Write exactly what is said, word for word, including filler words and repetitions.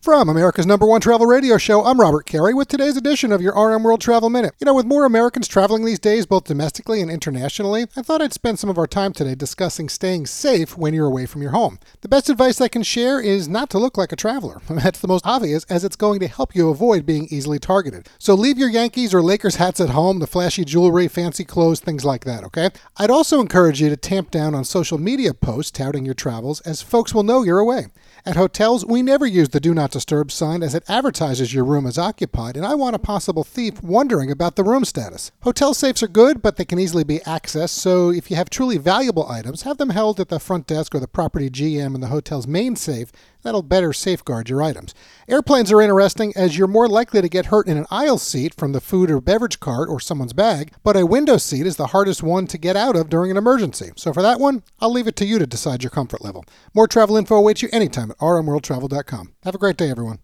From America's number one travel radio show, I'm Robert Carey with today's edition of your R M World Travel Minute. You know, with more Americans traveling these days, both domestically and internationally, I thought I'd spend some of our time today discussing staying safe when you're away from your home. The best advice I can share is not to look like a traveler. That's the most obvious, as it's going to help you avoid being easily targeted. So leave your Yankees or Lakers hats at home, the flashy jewelry, fancy clothes, things like that, okay? I'd also encourage you to tamp down on social media posts touting your travels, as folks will know you're away. At hotels, we never use the Do Not Disturb sign, as it advertises your room is occupied, and I want a possible thief wondering about the room status. Hotel safes are good, but they can easily be accessed, so if you have truly valuable items, have them held at the front desk or the property G M in the hotel's main safe. That'll better safeguard your items. Airplanes are interesting, as you're more likely to get hurt in an aisle seat from the food or beverage cart or someone's bag, but a window seat is the hardest one to get out of during an emergency. So for that one, I'll leave it to you to decide your comfort level. More travel info awaits you anytime at r m world travel dot com. Have a great day, everyone.